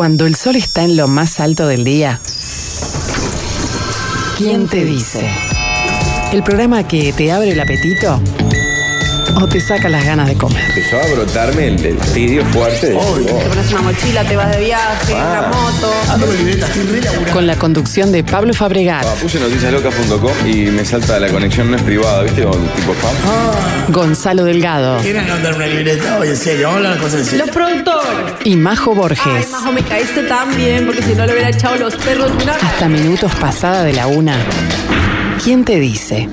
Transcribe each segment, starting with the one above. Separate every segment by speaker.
Speaker 1: Cuando el sol está en lo más alto del día, ¿quién te dice? El programa que te abre el apetito o te saca las ganas de comer.
Speaker 2: Empezó a brotarme el tedio fuerte.
Speaker 3: Te pones una mochila, te vas de viaje, en la moto.
Speaker 4: Ando con libreta, estoy re laburando.
Speaker 1: Con la conducción de Pablo Fabregat.
Speaker 2: Puse noticiaslocas.com y me salta la conexión no es privada, ¿viste? Con tipo spam.
Speaker 1: Gonzalo Delgado.
Speaker 4: ¿Quieren anotar una libreta? Oye, en serio, vamos a hablar cosas en serio.
Speaker 3: Los productores.
Speaker 1: Y Majo Borges.
Speaker 3: Ay, Majo, me caíste tan bien, porque si no le hubiera echado los perros de una...
Speaker 1: Hasta minutos pasada de la 1. ¿Quién te dice?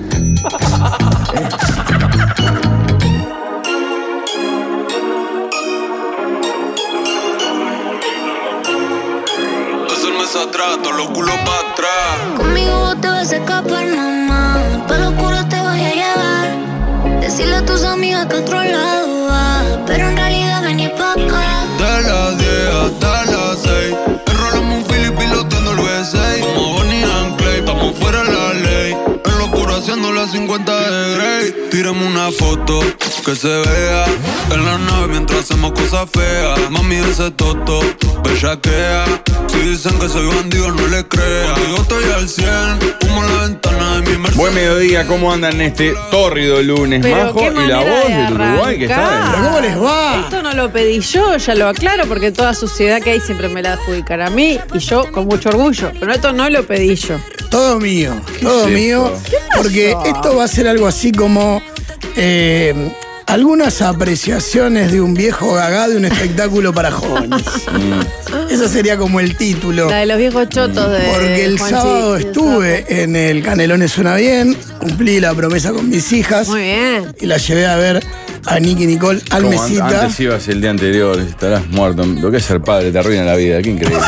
Speaker 5: Atrás, todos los culos para atrás.
Speaker 6: Conmigo te vas a escapar, mamá. Pa' lo oscuro te voy a llevar. Decirle a tus amigas que a otro lado va. Pero en realidad vení pa' acá.
Speaker 5: De las 10 hasta las 6. Enrolamos un Philip piloteando el V6. Como Bonnie and Clyde, estamos fuera de la ley. En lo oscuro haciendo las 50 de Grey. Tírame una foto que se vea en la nave mientras hacemos cosas feas. Mami, ese toto, bellaquea. Si dicen que soy bandido, no le creas. Yo estoy al 100, humo en la ventana de mi Mercedes.
Speaker 2: Buen mediodía, ¿cómo andan en este tórrido lunes,
Speaker 3: Pero
Speaker 2: Majo?
Speaker 3: qué
Speaker 2: Y la
Speaker 3: manera
Speaker 2: voz
Speaker 3: de
Speaker 2: del Uruguay que está.
Speaker 4: ¿Pero cómo les va?
Speaker 3: Esto no lo pedí yo, ya lo aclaro, porque toda suciedad que hay siempre me la adjudican a mí y yo con mucho orgullo. Pero esto no lo pedí yo.
Speaker 4: Todo mío, todo
Speaker 2: es
Speaker 4: mío.
Speaker 2: esto?
Speaker 4: Porque esto va a ser algo así como algunas apreciaciones de un viejo gagá de un espectáculo para jóvenes. Eso sería como el título.
Speaker 3: La de los viejos chotos de
Speaker 4: Porque el
Speaker 3: Juanchi
Speaker 4: sábado
Speaker 3: y el
Speaker 4: estuve en el Canelones Suena Bien, cumplí la promesa con mis hijas.
Speaker 3: Sapo. Muy bien.
Speaker 4: Y la llevé a ver a Nicky Nicole al
Speaker 2: Como
Speaker 4: Mesita.
Speaker 2: antes ibas el día anterior, estarás muerto. Lo que es ser padre te arruina la vida, qué increíble.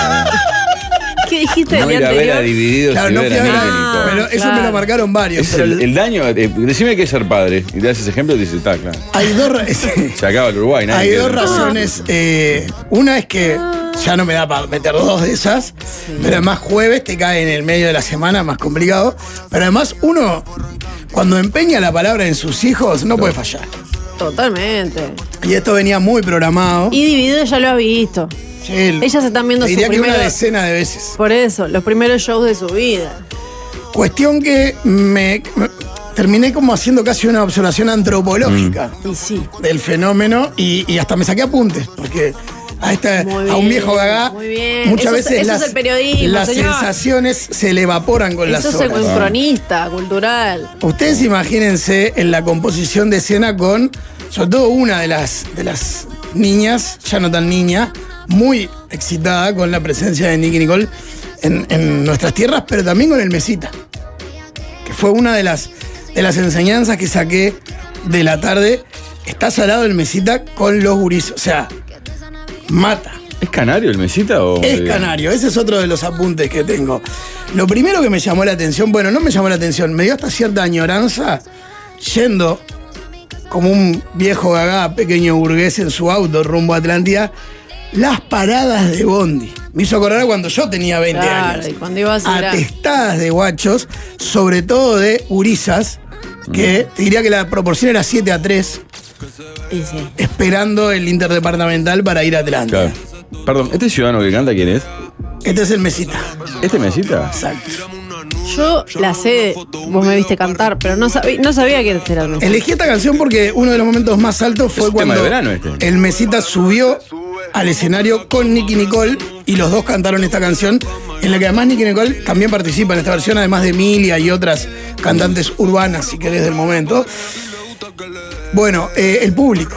Speaker 3: ¿Qué dijiste
Speaker 2: No
Speaker 3: el
Speaker 2: ir
Speaker 3: día
Speaker 2: a ver a
Speaker 3: anterior?
Speaker 2: Divididos
Speaker 4: Claro,
Speaker 2: y
Speaker 4: no
Speaker 2: ver
Speaker 4: fui a
Speaker 2: a
Speaker 4: ver
Speaker 2: Nicky
Speaker 4: a-
Speaker 2: Nicole.
Speaker 4: pero eso
Speaker 3: claro.
Speaker 4: me lo marcaron varios.
Speaker 2: Es
Speaker 4: pero
Speaker 2: el daño, decime qué es ser padre. Y te das ese ejemplo y dices, está claro.
Speaker 4: hay dos,
Speaker 2: Se acaba el Uruguay, nadie
Speaker 4: hay
Speaker 2: quiere
Speaker 4: dos
Speaker 2: ser padre.
Speaker 4: razones. Una es que ya no me da para meter dos de esas, pero además jueves te cae en el medio de la semana, más complicado. Pero además uno, cuando empeña la palabra en sus hijos, no puede fallar.
Speaker 3: Totalmente.
Speaker 4: Y esto venía muy programado.
Speaker 3: Y Dividido ya lo ha visto.
Speaker 4: Sí,
Speaker 3: Ellas están viendo
Speaker 4: te
Speaker 3: su
Speaker 4: diría que
Speaker 3: primero...
Speaker 4: una decena de veces.
Speaker 3: Por eso, los primeros shows de su vida.
Speaker 4: Cuestión que me terminé como haciendo casi una observación antropológica
Speaker 3: Y sí.
Speaker 4: del fenómeno y hasta me saqué apuntes, porque
Speaker 3: Muy
Speaker 4: a un
Speaker 3: bien,
Speaker 4: viejo gagá
Speaker 3: muy bien.
Speaker 4: muchas
Speaker 3: Eso es-
Speaker 4: veces
Speaker 3: eso es el periodismo,
Speaker 4: las
Speaker 3: señor.
Speaker 4: sensaciones se le evaporan con las
Speaker 3: Eso es
Speaker 4: horas.
Speaker 3: un cronista cultural.
Speaker 4: Ustedes imagínense en la composición de escena con, sobre todo una de las niñas, ya no tan niña, muy excitada con la presencia de Nicky Nicole en nuestras tierras, pero también con el Mesita, que fue una de las enseñanzas que saqué de la tarde. Está salado el Mesita con los guris, o sea, mata.
Speaker 2: ¿Es canario el Mesita o...?
Speaker 4: Es canario, ese es otro de los apuntes que tengo. Lo primero que me llamó la atención, bueno, no me llamó la atención, me dio hasta cierta añoranza yendo como un viejo gagá, pequeño burgués en su auto rumbo a Atlántida, las paradas de Bondi. Me hizo acordar cuando yo tenía 20
Speaker 3: Claro,
Speaker 4: años.
Speaker 3: y cuando iba a ser...
Speaker 4: Atestadas de guachos, sobre todo de gurisas, que te diría que la proporción era 7-3,
Speaker 3: Y sí.
Speaker 4: esperando el interdepartamental para ir a Atlántida.
Speaker 2: Claro. Perdón, ¿este ciudadano que canta quién es?
Speaker 4: Este es el Mesita.
Speaker 2: ¿Este Mesita?
Speaker 4: Exacto.
Speaker 3: Yo la sé, vos me viste cantar, pero no sabía que era el Mesita.
Speaker 4: Elegí esta canción porque uno de los momentos más altos fue
Speaker 2: Es un tema
Speaker 4: cuando
Speaker 2: de verano este.
Speaker 4: el Mesita subió al escenario con Nicky Nicole y los dos cantaron esta canción, en la que además Nicky Nicole también participa en esta versión, además de Emilia y otras cantantes urbanas, si querés, del momento. Bueno, el público.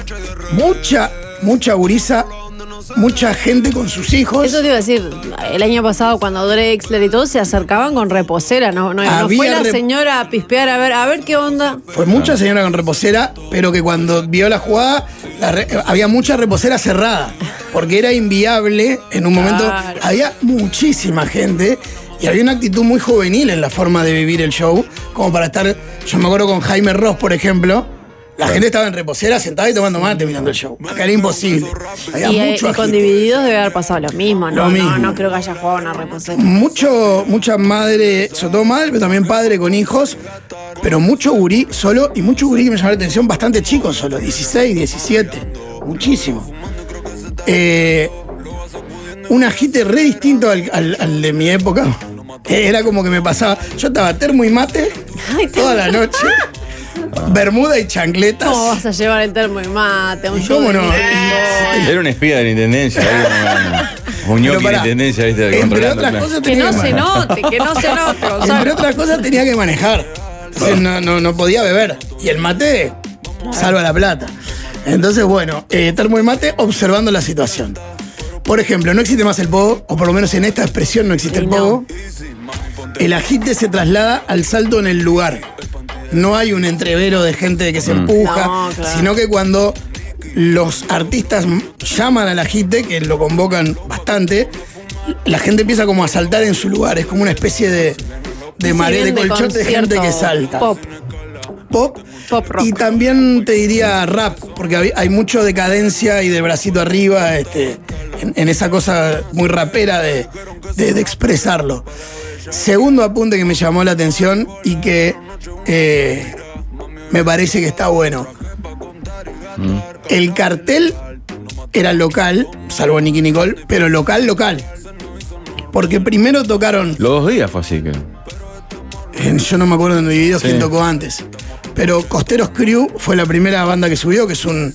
Speaker 4: Mucha gurisa, mucha gente con sus hijos.
Speaker 3: Eso te iba a decir, el año pasado cuando Drexler y todo se acercaban con reposera, no
Speaker 4: Había
Speaker 3: fue la señora a pispear a ver qué onda.
Speaker 4: Fue mucha señora con reposera, pero que cuando vio la jugada había mucha reposera cerrada, porque era inviable en un momento.
Speaker 3: Claro.
Speaker 4: Había muchísima gente y había una actitud muy juvenil en la forma de vivir el show, como para estar. Yo me acuerdo con Jaime Ross, por ejemplo. La gente estaba en reposera, sentada y tomando mate mirando el show. Acá era imposible. Había
Speaker 3: Y
Speaker 4: mucho
Speaker 3: con
Speaker 4: agite.
Speaker 3: Divididos debe haber pasado lo mismo, ¿no?
Speaker 4: Lo mismo.
Speaker 3: No creo que haya jugado una reposera.
Speaker 4: Mucha madre, sobre todo madre, pero también padre con hijos, pero mucho gurí solo y mucho gurí que me llamó la atención, bastante chicos solo, 16, 17, muchísimo. un agite re distinto al de mi época. Era como que me pasaba. Yo estaba termo y mate toda la noche, bermuda y chancletas.
Speaker 3: ¿Cómo vas a llevar el termo y mate? Un show
Speaker 4: ¿Cómo
Speaker 3: de
Speaker 4: no?
Speaker 3: Nicky
Speaker 2: Era un espía de la intendencia. Un ñoqui de la
Speaker 4: pará,
Speaker 2: intendencia, ¿viste?
Speaker 4: entre
Speaker 2: Controlando
Speaker 4: otras
Speaker 2: el plan.
Speaker 4: cosas
Speaker 3: Que
Speaker 4: tenía
Speaker 3: no
Speaker 4: que
Speaker 3: se
Speaker 4: manejar.
Speaker 3: note, que no se note. Gonzalo.
Speaker 4: Entre otras cosas tenía que manejar. Entonces no podía beber. Y el mate salva la plata. Entonces, bueno, termo y mate observando la situación. Por ejemplo, no existe más el pogo, o por lo menos en esta expresión no existe el pogo. El agite se traslada al salto en el lugar. No hay un entrevero de gente que se empuja,
Speaker 3: No, claro.
Speaker 4: sino que cuando los artistas llaman al agite, que lo convocan bastante, la gente empieza como a saltar en su lugar. Es como una especie de marea de
Speaker 3: bien de
Speaker 4: colchote de gente que
Speaker 3: concierto
Speaker 4: salta.
Speaker 3: Pop. Pop rock.
Speaker 4: Y también te diría rap, porque hay mucho de cadencia y de bracito arriba en esa cosa muy rapera de expresarlo. Segundo apunte que me llamó la atención y que me parece que está bueno. El cartel era local, salvo Nicki Nicole, pero local. Porque primero tocaron,
Speaker 2: Los 2 días fue así, creo.
Speaker 4: yo no me acuerdo en Divididos
Speaker 2: Sí.
Speaker 4: quién tocó antes, pero Costeros Crew fue la primera banda que subió, que es un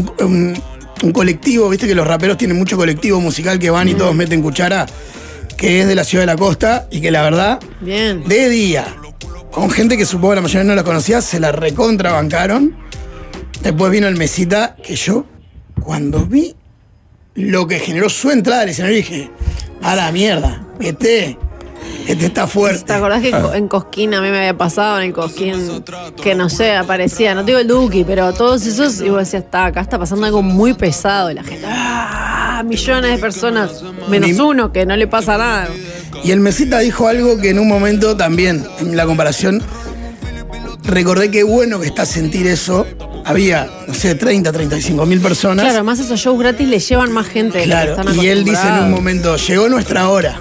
Speaker 4: colectivo, viste que los raperos tienen mucho colectivo musical que van y todos meten cuchara, que es de la ciudad de la costa y que la verdad,
Speaker 3: Bien.
Speaker 4: de día, con gente que supongo la mayoría no la conocía, se la recontrabancaron. Después vino el Mesita, que yo, cuando vi lo que generó su entrada al escenario, dije, a la mierda, este está fuerte.
Speaker 3: ¿Te acordás que en Cosquín a mí me había pasado en el Cosquín que no sé, aparecía, no te digo el Duki, pero todos esos, y vos decías, acá está pasando algo muy pesado y la gente, millones de personas, menos uno, que no le pasa nada.
Speaker 4: Y el Mesita dijo algo que en un momento también, en la comparación, recordé qué bueno que está sentir eso. Había, no sé, 30, 35 mil personas.
Speaker 3: Claro, además esos shows gratis le llevan más gente de la que
Speaker 4: Claro,
Speaker 3: están
Speaker 4: y él dice en un
Speaker 3: acostumbrados.
Speaker 4: momento, llegó nuestra hora.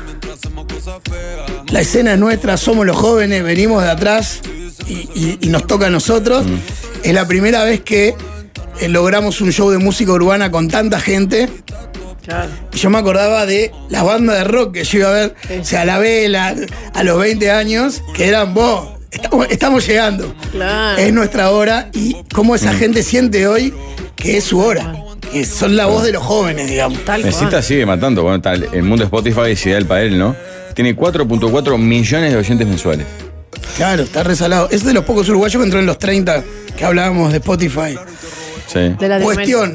Speaker 4: La escena es nuestra, somos los jóvenes, venimos de atrás y nos toca a nosotros. Es la primera vez que logramos un show de música urbana con tanta gente.
Speaker 3: Claro.
Speaker 4: Y yo me acordaba de las bandas de rock que yo iba a ver, o sea, La Vela, a los 20 años, que eran vos, estamos llegando.
Speaker 3: Claro.
Speaker 4: Es nuestra hora y cómo esa gente siente hoy que es su hora. Que son la voz de los jóvenes, digamos.
Speaker 3: Tal
Speaker 2: Mesita
Speaker 3: cual.
Speaker 2: sigue matando. Bueno, está el mundo de Spotify es ideal para él, ¿no? Tiene 4.4 millones de oyentes mensuales.
Speaker 4: Claro, está resalado. Es de los pocos uruguayos que entró en los 30 que hablábamos de Spotify.
Speaker 2: Sí.
Speaker 3: De la
Speaker 4: Cuestión,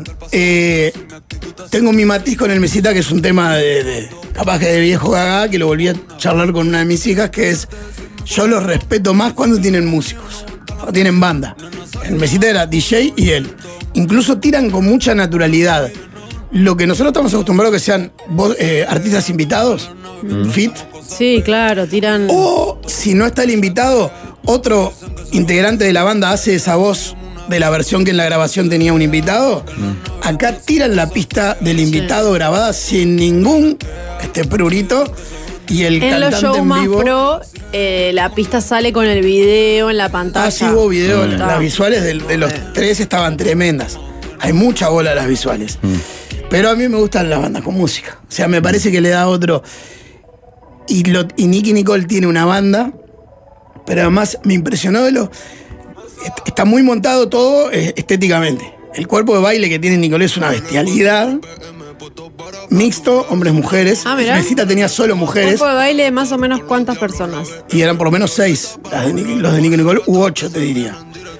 Speaker 4: tengo mi matiz con el Mesita, que es un tema capaz que de viejo gaga, que lo volví a charlar con una de mis hijas, que es, yo los respeto más cuando tienen músicos, cuando tienen banda. El Mesita era DJ y él. Incluso tiran con mucha naturalidad. Lo que nosotros estamos acostumbrados que sean artistas invitados, fit,
Speaker 3: Sí, claro, tiran.
Speaker 4: o si no está el invitado, otro integrante de la banda hace esa voz de la versión que en la grabación tenía un invitado. Acá tiran la pista del invitado grabada sin ningún prurito. Y el
Speaker 3: En los
Speaker 4: cantante
Speaker 3: shows
Speaker 4: en
Speaker 3: más
Speaker 4: vivo.
Speaker 3: pro, la pista sale con el video en la pantalla.
Speaker 4: Sí hubo video.
Speaker 3: Está.
Speaker 4: Las visuales de los tres estaban tremendas. Hay mucha bola a las visuales. Pero a mí me gustan las bandas con música. O sea, me parece que le da otro. Y Nicki Nicole tiene una banda, pero además me impresionó está muy montado todo estéticamente. El cuerpo de baile que tiene Nicole es una bestialidad. Mixto, hombres, mujeres.
Speaker 3: Ah, mirá.
Speaker 4: Mesita tenía solo mujeres.
Speaker 3: ¿Cuerpo de baile de más o menos cuántas personas?
Speaker 4: Y eran por lo menos 6 los de Nicki Nicole, u 8 te diría.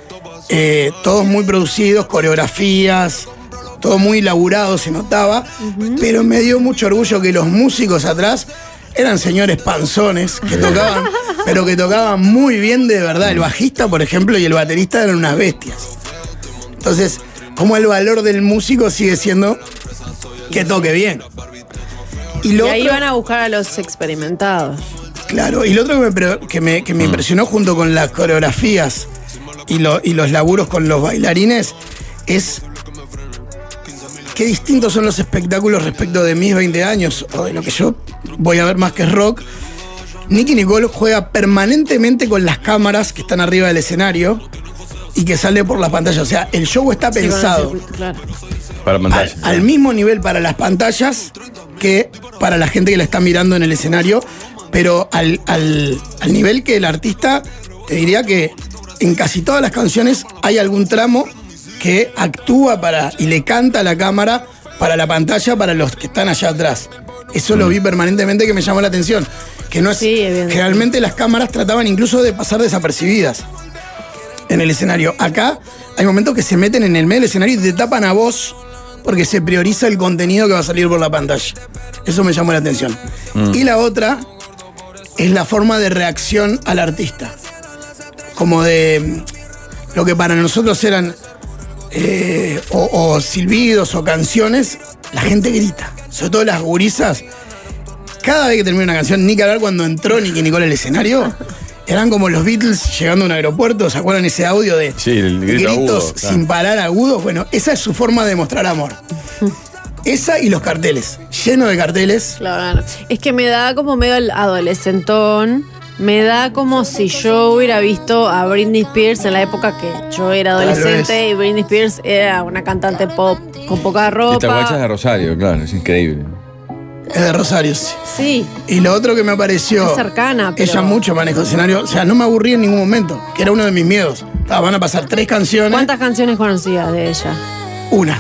Speaker 4: Todos muy producidos, coreografías, todo muy laburado, se notaba. Pero me dio mucho orgullo que los músicos atrás eran señores panzones que tocaban, pero que tocaban muy bien de verdad. El bajista, por ejemplo, y el baterista eran unas bestias. Entonces, como el valor del músico sigue siendo que toque bien.
Speaker 3: Y ahí van a buscar a los experimentados.
Speaker 4: Claro, y lo otro que me impresionó junto con las coreografías y los laburos con los bailarines es qué distintos son los espectáculos respecto de mis 20 años o de lo que yo voy a ver más que es rock. Nicki Nicole juega permanentemente con las cámaras que están arriba del escenario y que sale por la pantalla. O sea, el show está pensado
Speaker 3: Claro.
Speaker 2: Para pantalla.
Speaker 4: al mismo nivel para las pantallas que para la gente que la está mirando en el escenario, pero al nivel que el artista, te diría que en casi todas las canciones hay algún tramo que actúa y le canta a la cámara para la pantalla, para los que están allá atrás. Eso lo vi permanentemente, que me llamó la atención. Que no es.
Speaker 3: Sí,
Speaker 4: generalmente las cámaras trataban incluso de pasar desapercibidas en el escenario. Acá hay momentos que se meten en el medio del escenario y te tapan a vos porque se prioriza el contenido que va a salir por la pantalla. Eso me llamó la atención. Y la otra es la forma de reacción al artista. Como de lo que para nosotros eran o silbidos o canciones, la gente grita. Sobre todo las gurisas. Cada vez que termina una canción, ni que hablar cuando entró Nicki Nicole al escenario, eran como los Beatles llegando a un aeropuerto. ¿Se acuerdan ese audio de
Speaker 2: el grito
Speaker 4: gritos
Speaker 2: agudo, claro,
Speaker 4: sin parar agudos? Bueno, esa es su forma de mostrar amor. Esa y los carteles, lleno de carteles.
Speaker 3: Claro. Es que me da como medio el adolescentón. Me da como si yo hubiera visto a Britney Spears en la época que yo era adolescente y Britney Spears era una cantante pop con poca ropa.
Speaker 2: Esta guacha es de Rosario, claro, es increíble.
Speaker 4: Es de Rosario, sí.
Speaker 3: Sí.
Speaker 4: Y lo otro que me apareció.
Speaker 3: Es cercana, pero.
Speaker 4: Ella mucho manejo de escenario. O sea, no me aburrí en ningún momento, que era uno de mis miedos. Van a pasar 3 canciones.
Speaker 3: ¿Cuántas canciones conocías de ella?
Speaker 4: Una.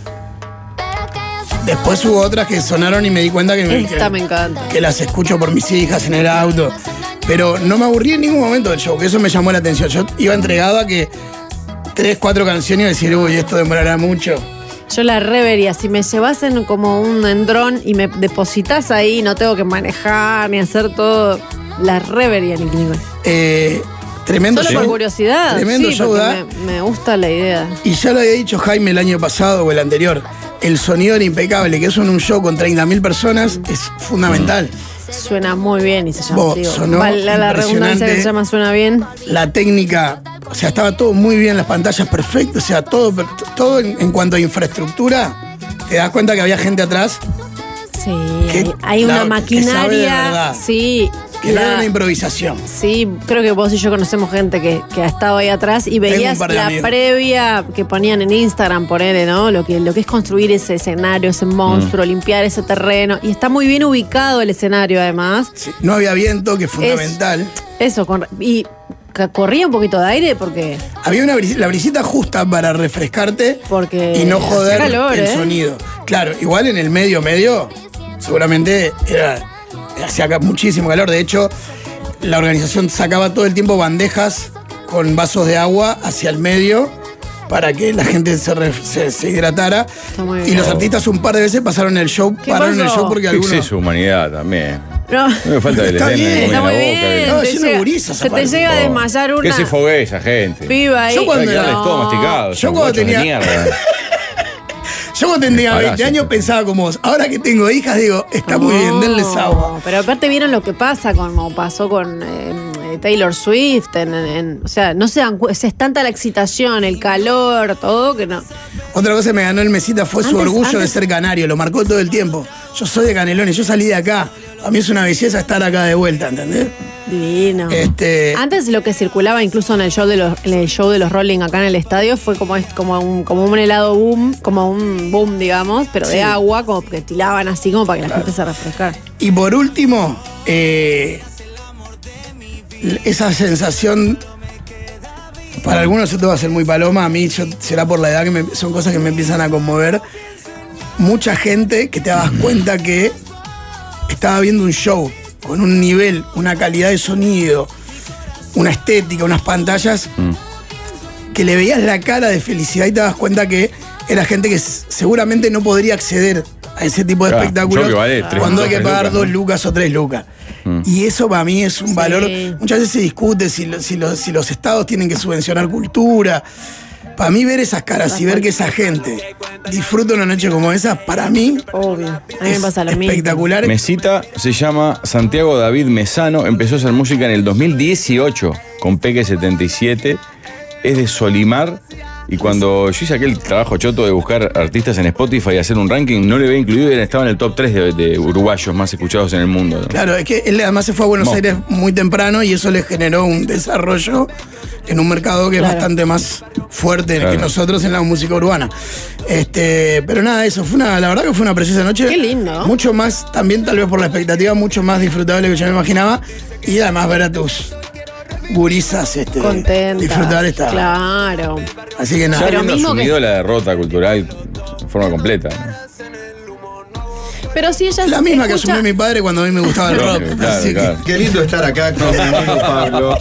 Speaker 4: Después hubo otras que sonaron y me di cuenta que
Speaker 3: me encanta.
Speaker 4: Que las escucho por mis hijas en el auto. Pero no me aburrí en ningún momento del show, que eso me llamó la atención. Yo iba entregado a que 3, 4 canciones y decir, uy, esto demorará mucho.
Speaker 3: Yo la revería. Si me llevas en como un dron y me depositas ahí, no tengo que manejar ni hacer todo, la revería, Nicki Nicole.
Speaker 4: Tremendo
Speaker 3: Solo
Speaker 4: show.
Speaker 3: por curiosidad.
Speaker 4: Tremendo
Speaker 3: sí,
Speaker 4: show,
Speaker 3: porque me gusta la idea.
Speaker 4: Y ya lo había dicho Jaime el año pasado o el anterior. El sonido era impecable, que eso en un show con 30.000 personas es fundamental.
Speaker 3: Suena muy bien y se llama.
Speaker 4: Sonó
Speaker 3: la redundancia que se llama suena bien.
Speaker 4: La técnica, o sea, estaba todo muy bien, las pantallas perfectas, o sea, todo en cuanto a infraestructura, te das cuenta que había gente atrás.
Speaker 3: Sí, hay una maquinaria. Sí.
Speaker 4: Que no era una improvisación.
Speaker 3: Sí, creo que vos y yo conocemos gente que ha estado ahí atrás y veías la previa que ponían en Instagram, ponele, ¿no? Lo que es construir ese escenario, ese monstruo, limpiar ese terreno. Y está muy bien ubicado el escenario, además.
Speaker 4: Sí, no había viento, que es fundamental.
Speaker 3: Y corría un poquito de aire porque.
Speaker 4: Había la brisita justa para refrescarte y no joder el sonido. Claro, igual en el medio, seguramente hacía muchísimo calor. De hecho, la organización sacaba todo el tiempo bandejas con vasos de agua hacia el medio para que la gente se hidratara. Y los artistas un par de veces pararon el show porque algunos.
Speaker 2: Es su humanidad también.
Speaker 3: No
Speaker 2: me falta que le den
Speaker 3: está
Speaker 2: la
Speaker 3: muy
Speaker 2: boca.
Speaker 3: bien.
Speaker 4: No, es una gurisa.
Speaker 3: Se te llega a desmayar una.
Speaker 2: Que se fogue esa gente.
Speaker 3: Piba ahí.
Speaker 2: Yo cuando todo masticado.
Speaker 4: Yo cuando tenía 20 años pensaba como vos. Ahora que tengo hijas, digo, está muy bien, denles agua.
Speaker 3: Pero aparte vieron lo que pasa, como pasó con Taylor Swift. O sea, no se dan cuenta, es tanta la excitación, el calor, todo, que no.
Speaker 4: Otra cosa que me ganó el Mesita fue su orgullo de ser canario, lo marcó todo el tiempo. Yo soy de Canelones, yo salí de acá. A mí es una belleza estar acá de vuelta, ¿entendés?
Speaker 3: Divino. Antes lo que circulaba incluso en el show de los Rolling acá en el estadio fue como un helado boom, como un boom, digamos, pero de agua, como que tilaban así como para que la gente se refrescara.
Speaker 4: Y por último, esa sensación, para algunos esto va a ser muy paloma, a mí será por la edad que son cosas que me empiezan a conmover. Mucha gente que te das cuenta que estaba viendo un show con un nivel, una calidad de sonido, una estética, unas pantallas, que le veías la cara de felicidad y te das cuenta que era gente que seguramente no podría acceder a ese tipo de espectáculos cuando hay que pagar 2 lucas o 3 lucas. Y eso para mí es un valor. Muchas veces se discute si los estados tienen que subvencionar cultura. Para mí ver esas caras y ver que esa gente disfruta una noche como esa, para mí,
Speaker 3: obvio. A mí me pasa lo mismo.
Speaker 4: Espectacular.
Speaker 2: Mesita se llama Santiago David Mesano, empezó a hacer música en el 2018 con Peque 77, es de Solimar. Y cuando yo hice aquel trabajo choto de buscar artistas en Spotify y hacer un ranking, no le había incluido y estaba en el top 3 de uruguayos más escuchados en el mundo, ¿no?
Speaker 4: Claro, es que él además se fue a Buenos Aires muy temprano y eso le generó un desarrollo en un mercado que es bastante más fuerte
Speaker 2: Claro.
Speaker 4: que nosotros en la música urbana. Pero nada, eso la verdad que fue una preciosa noche.
Speaker 3: Qué lindo.
Speaker 4: Mucho más, también tal vez por la expectativa, mucho más disfrutable que yo me imaginaba. Y además ver a tus gurisas
Speaker 3: Contentas.
Speaker 4: disfrutar esta.
Speaker 3: Claro.
Speaker 4: Así que
Speaker 2: Ya
Speaker 4: nada.
Speaker 3: Pero
Speaker 2: habiendo
Speaker 3: mismo que-
Speaker 2: asumido la derrota cultural de forma completa. ¿no?
Speaker 3: Pero si ella
Speaker 4: La misma que
Speaker 3: escucha-
Speaker 4: asumió mi padre cuando a mí me gustaba el rock.
Speaker 2: Claro,
Speaker 4: Así que-
Speaker 2: claro.
Speaker 7: Qué lindo estar acá con mi amigo Pablo.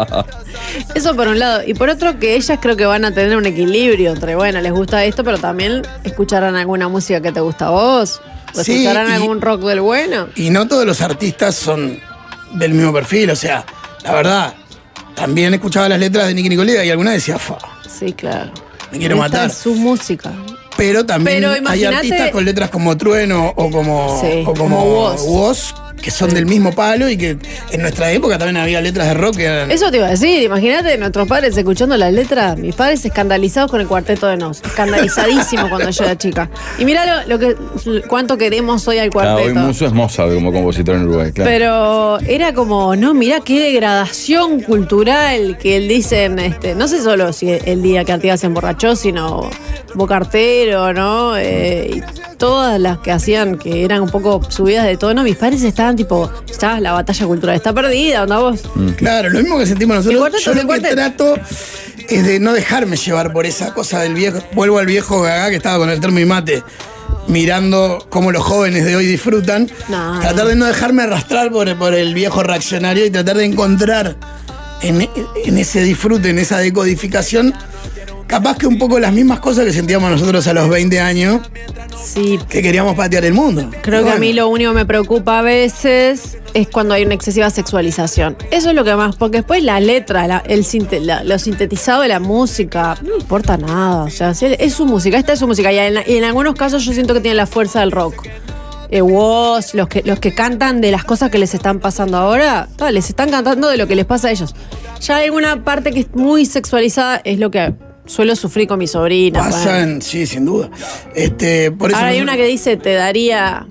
Speaker 3: Eso por un lado. Y por otro, que ellas creo que van a tener un equilibrio entre, bueno, les gusta esto, pero también escucharán alguna música que te gusta a vos. O
Speaker 4: Sí,
Speaker 3: escucharán
Speaker 4: y-
Speaker 3: algún rock del bueno.
Speaker 4: Y no todos los artistas son del mismo perfil, o sea, la verdad, también escuchaba las letras de Nicki Nicole y alguna decía, fa,
Speaker 3: Sí, claro.
Speaker 4: me quiero
Speaker 3: Esta
Speaker 4: matar.
Speaker 3: es su música.
Speaker 4: Pero también
Speaker 3: Pero
Speaker 4: hay
Speaker 3: imagínate-
Speaker 4: artistas con letras como Trueno o como,
Speaker 3: Sí,
Speaker 4: o
Speaker 3: como Woz.
Speaker 4: Woz, que son del mismo palo y que en nuestra época también había letras de rock que eran...
Speaker 3: Eso te iba a decir, imagínate nuestros padres escuchando las letras, mis padres escandalizados con el Cuarteto de Nos, escandalizadísimos cuando yo era chica. Y mirá cuánto queremos hoy al
Speaker 2: Claro, hoy
Speaker 3: cuarteto.
Speaker 2: Musso es Mozart como compositor en Uruguay, claro.
Speaker 3: Pero era como, no, mirá qué degradación cultural que él dicen, no sé solo si el día que Artigas se emborrachó, sino Bocartero, ¿no? Y todas las que hacían que eran un poco subidas de tono, mis padres estaban tipo, ya la batalla cultural está perdida, onda vos.
Speaker 4: Claro, lo mismo que sentimos
Speaker 3: El
Speaker 4: nosotros.
Speaker 3: cuarteto,
Speaker 4: Yo
Speaker 3: el
Speaker 4: lo que
Speaker 3: cuarteto.
Speaker 4: trato es de no dejarme llevar por esa cosa del viejo. Vuelvo al viejo Gagá que estaba con el termo y mate, mirando cómo los jóvenes de hoy disfrutan.
Speaker 3: No,
Speaker 4: tratar
Speaker 3: no.
Speaker 4: de no dejarme arrastrar por el viejo reaccionario y tratar de encontrar en ese disfrute, en esa decodificación, capaz que un poco las mismas cosas que sentíamos nosotros a los 20 años,
Speaker 3: Sí,
Speaker 4: que queríamos patear el mundo.
Speaker 3: creo que
Speaker 4: Bueno,
Speaker 3: a mí lo único que me preocupa a veces es cuando hay una excesiva sexualización. Eso es lo que más, porque después la letra, lo sintetizado de la música, no importa nada. O sea, es su música, esta es su música. Y en algunos casos yo siento que tiene la fuerza del rock. Woz, los que cantan de las cosas que les están pasando ahora, les están cantando de lo que les pasa a ellos. Ya hay alguna parte que es muy sexualizada, es lo que suelo sufrir con mi sobrina.
Speaker 4: pasan, sí, sin duda. Por eso
Speaker 3: Ahora hay
Speaker 4: nosotros-
Speaker 3: una que dice, te daría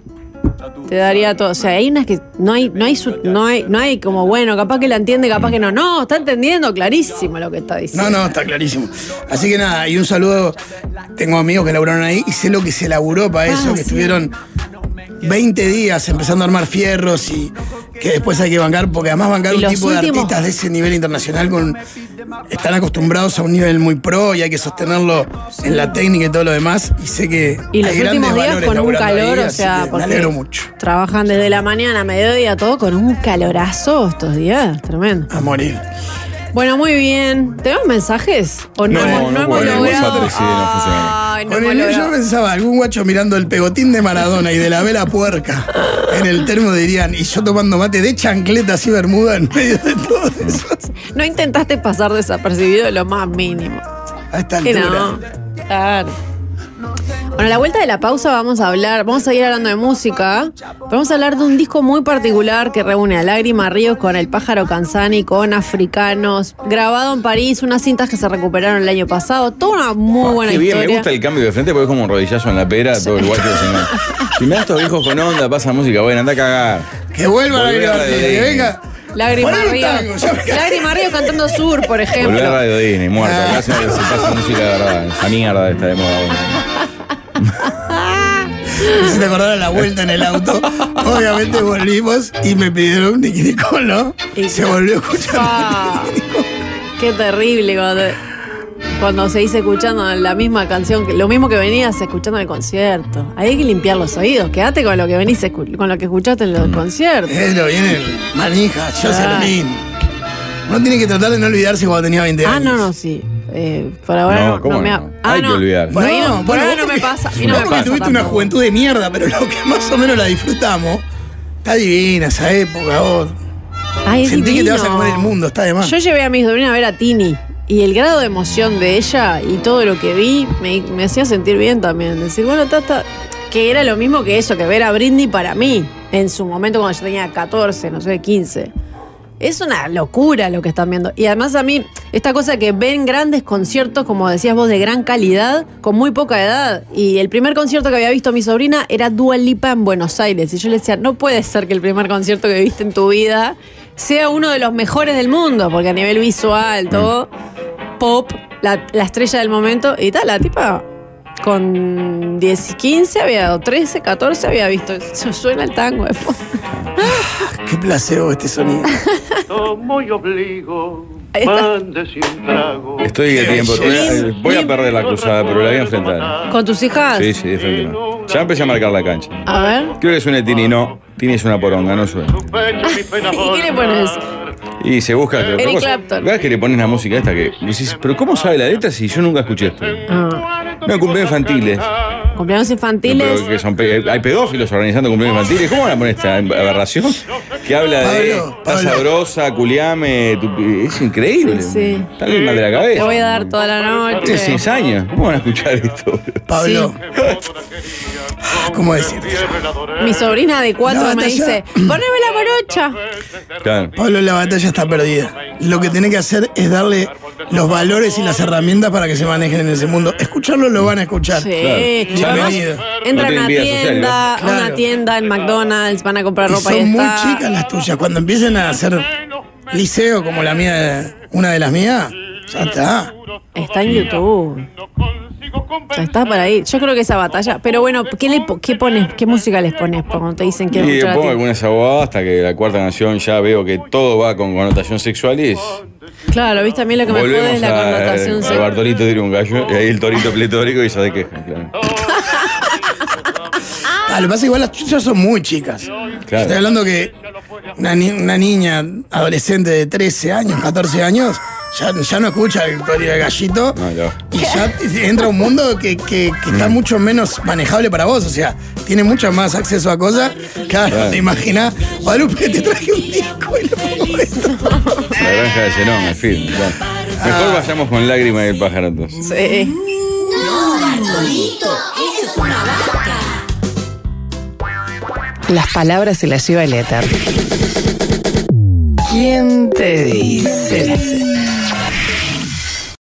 Speaker 3: todo. O sea, hay unas que no hay como, bueno, capaz que la entiende, capaz que no. No, está entendiendo clarísimo lo que está diciendo.
Speaker 4: No, está clarísimo. Así que nada, y un saludo. Tengo amigos que laburaron ahí y sé lo que se laburó para eso, que
Speaker 3: sí.
Speaker 4: estuvieron 20 días empezando a armar fierros y que después hay que bancar, porque además bancar
Speaker 3: Y
Speaker 4: un
Speaker 3: los
Speaker 4: tipo de
Speaker 3: últimos-
Speaker 4: artistas de ese nivel internacional están acostumbrados a un nivel muy pro y hay que sostenerlo en la técnica y todo lo demás. Y sé que
Speaker 3: Y los
Speaker 4: hay grandes
Speaker 3: últimos días
Speaker 4: valores
Speaker 3: con un
Speaker 4: laburando
Speaker 3: calor,
Speaker 4: ahí,
Speaker 3: o
Speaker 4: así
Speaker 3: sea,
Speaker 4: que me
Speaker 3: porque
Speaker 4: alegro mucho.
Speaker 3: trabajan desde la mañana a mediodía, todo con un calorazo estos días, tremendo.
Speaker 4: A morir.
Speaker 3: Bueno, muy bien. ¿Tenemos mensajes? ¿O no,
Speaker 2: No,
Speaker 3: hemos
Speaker 2: no
Speaker 3: hemos
Speaker 2: puedo.
Speaker 3: logrado?
Speaker 2: WhatsApp sí, no funciona.
Speaker 3: Ay, no
Speaker 4: Con
Speaker 3: hemos
Speaker 4: el mío yo
Speaker 3: logrado.
Speaker 4: pensaba, algún guacho mirando el pegotín de Maradona y de la vela puerca en el termo dirían, y yo tomando mate de chancletas y bermuda en medio de todo eso.
Speaker 3: No intentaste pasar desapercibido de lo más mínimo.
Speaker 4: A esta
Speaker 3: Que
Speaker 4: altura.
Speaker 3: no. Claro. Bueno, a la vuelta de la pausa vamos a seguir hablando de música, pero vamos a hablar de un disco muy particular que reúne a Lágrima Ríos con El Pájaro Canzani, con Africanos, grabado en París, unas cintas que se recuperaron el año pasado, toda una muy buena
Speaker 2: Qué bien,
Speaker 3: historia.
Speaker 2: me gusta el cambio de frente porque es como un rodillazo en la pera, todo el guacho diciendo, si me das estos viejos con onda, pasa música buena, anda a cagar.
Speaker 4: Que vuelva la
Speaker 2: Volvé a Radio
Speaker 4: que
Speaker 2: Disney.
Speaker 4: venga.
Speaker 3: Lágrima
Speaker 4: Poné un
Speaker 3: Ríos.
Speaker 4: tango, ya me cansé.
Speaker 3: Lágrima Ríos cantando Sur, por ejemplo.
Speaker 2: Volver a Radio Disney, muerto.
Speaker 4: Ah.
Speaker 2: Acá se pasa música de verdad. Esa mierda está de moda ahora.
Speaker 4: Me hiciste acordar a la vuelta en el auto. Obviamente volvimos y me pidieron un Nicki Nicole, ¿no?
Speaker 3: Y
Speaker 4: Se volvió a escuchar.
Speaker 3: Ah, qué terrible cuando se dice escuchando la misma canción, lo mismo que venías escuchando en el concierto. Ahí hay que limpiar los oídos. Quédate con lo que venís con lo que escuchaste en los conciertos.
Speaker 4: Lo viene el manija, Jocelyn. Uno tiene que tratar de no olvidarse cuando tenía 20 años.
Speaker 3: No, sí. Por ahora
Speaker 2: No, ¿cómo
Speaker 3: me
Speaker 2: no? Hay que olvidar.
Speaker 3: Por ahí no, por
Speaker 4: bueno,
Speaker 3: ahora
Speaker 4: vos
Speaker 3: no me
Speaker 4: porque-
Speaker 3: pasa. Y
Speaker 4: vos
Speaker 3: no me
Speaker 4: porque
Speaker 3: pasa
Speaker 4: tuviste una
Speaker 3: tampoco.
Speaker 4: juventud de mierda, pero lo que más o menos la disfrutamos, está divina esa época, vos.
Speaker 3: Ay, es
Speaker 4: Sentí que te
Speaker 3: divino.
Speaker 4: vas a comer el mundo, está de más.
Speaker 3: Yo llevé a mi sobrina a ver a Tini. Y el grado de emoción de ella y todo lo que vi me hacía sentir bien también. Decir, bueno, que era lo mismo que eso, que ver a Britney para mí, en su momento cuando yo tenía 14, no sé, 15. Es una locura lo que están viendo. Y además a mí, esta cosa que ven grandes conciertos, como decías vos, de gran calidad, con muy poca edad. Y el primer concierto que había visto mi sobrina era Dua Lipa en Buenos Aires. Y yo le decía, no puede ser que el primer concierto que viste en tu vida sea uno de los mejores del mundo, porque a nivel visual, todo, pop, la estrella del momento y tal, la tipa con 10, 15 había dado, 13, 14 había visto. Eso suena el tango de fondo.
Speaker 4: Qué placebo este sonido.
Speaker 8: Muy obligo,
Speaker 3: Ahí está.
Speaker 8: mándese un trago.
Speaker 2: Estoy de tiempo. Voy a perder la cruzada, pero la voy a enfrentar.
Speaker 3: ¿Con tus hijas?
Speaker 2: Sí, de frente. Ya empecé a marcar la cancha.
Speaker 3: A ver.
Speaker 2: Creo que suene Tini, no. Tini es una poronga, no suena.
Speaker 3: ¿Y qué le pones?
Speaker 2: Y se busca.
Speaker 3: Eric Clapton.
Speaker 2: ¿Ves que le pones la música esta que decís, pero cómo sabe la letra si yo nunca escuché esto? No, cumpleaños infantiles.
Speaker 3: Cumpleaños infantiles.
Speaker 2: Pero que son hay pedófilos organizando cumpleaños infantiles. ¿Cómo van a poner esta aberración? Que habla de está sabrosa, culiame. Es increíble.
Speaker 3: Sí.
Speaker 2: Está bien mal de la
Speaker 3: Te
Speaker 2: cabeza.
Speaker 3: voy a dar toda la noche.
Speaker 2: Tiene 6 años. ¿Cómo van a escuchar esto?
Speaker 4: Pablo. ¿Cómo decirte?
Speaker 3: Mi sobrina de 4
Speaker 4: La
Speaker 3: me
Speaker 4: batalla.
Speaker 3: dice, poneme la morocha.
Speaker 2: Claro.
Speaker 4: Pablo, la batalla está perdida. Lo que tenés que hacer es darle los valores y las herramientas para que se manejen en ese mundo. Escucharlo lo van a escuchar.
Speaker 3: Sí.
Speaker 2: Claro.
Speaker 3: Además,
Speaker 4: Bienvenido.
Speaker 3: entra
Speaker 2: No
Speaker 3: a
Speaker 2: tienen
Speaker 3: una
Speaker 2: vida social,
Speaker 3: tienda,
Speaker 4: ¿no?
Speaker 3: a una
Speaker 4: Claro.
Speaker 3: tienda en McDonald's, van a comprar
Speaker 4: Y
Speaker 3: ropa y
Speaker 4: son muy
Speaker 3: está.
Speaker 4: chicas las tuyas. Cuando empiecen a hacer liceo como la mía, una de las mías, ya está.
Speaker 3: Está en YouTube. Ya está para ahí. Yo creo que esa batalla. Pero bueno, ¿qué pones? ¿Qué música les pones cuando te dicen que
Speaker 2: Y
Speaker 3: escuchar a
Speaker 2: pongo
Speaker 3: ti?
Speaker 2: algunas abogadas hasta que la cuarta canción ya veo que todo va con connotación sexual y es.
Speaker 3: Claro, viste, a mí lo que me jode
Speaker 2: Volvemos
Speaker 3: es la connotación
Speaker 2: a
Speaker 3: sexual.
Speaker 2: Bartolito tira un gallo y ahí el torito pletórico y ya se quejan, claro.
Speaker 4: Lo que pasa es que igual las tuyas son muy chicas.
Speaker 2: Claro.
Speaker 4: Estoy hablando que una niña adolescente de 13 años, 14 años, ya no escucha el torito del gallito.
Speaker 2: No, ya.
Speaker 4: Y ya entra a un mundo que está mucho menos manejable para vos. O sea, tiene mucho más acceso a cosas. Claro, te imaginas, Guadalupe, te traje un disco y le pongo esto.
Speaker 2: La granja de Zenón, el film. Bueno, mejor vayamos con Lágrima del pájaro entonces.
Speaker 3: Sí.
Speaker 9: No, Bartolito, esa es una vaca.
Speaker 1: Las palabras se las lleva el éter. ¿Quién te dice?